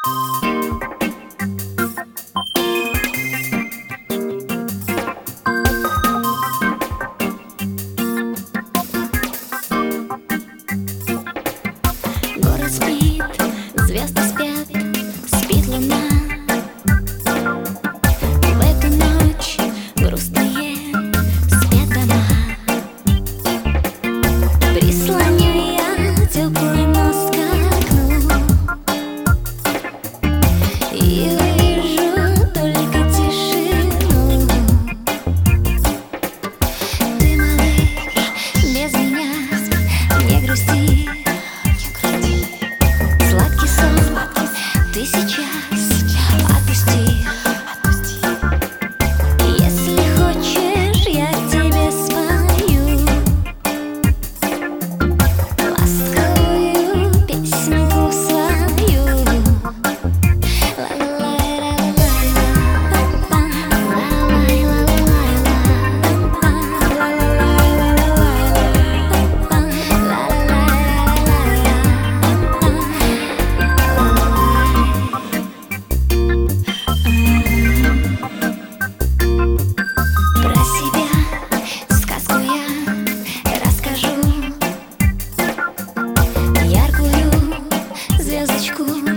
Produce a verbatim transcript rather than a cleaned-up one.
Город спит, звезды спят, спит луна. В эту ночь грустные спят дома. Прислоняю я теплый нос к окну и вижу только тишину. Ты, малыш, без меня не грусти. Сладкий сон ты сейчас отпусти. Если хочешь, я тебе спою ласковую песенку свою. Про себя сказку я расскажу, яркую звездочку